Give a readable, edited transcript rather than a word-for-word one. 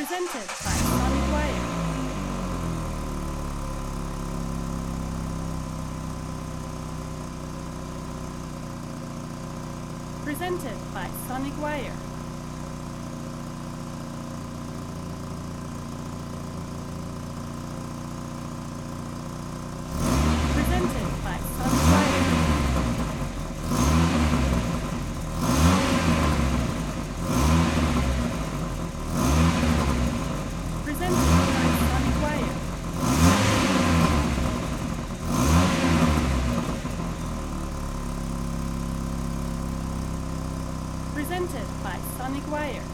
Presented by Sonic Wire. Presented by Sonic Wire. Presented by Sonic Wire. Presented by Sonic Wire. Presented by Sonic Wire.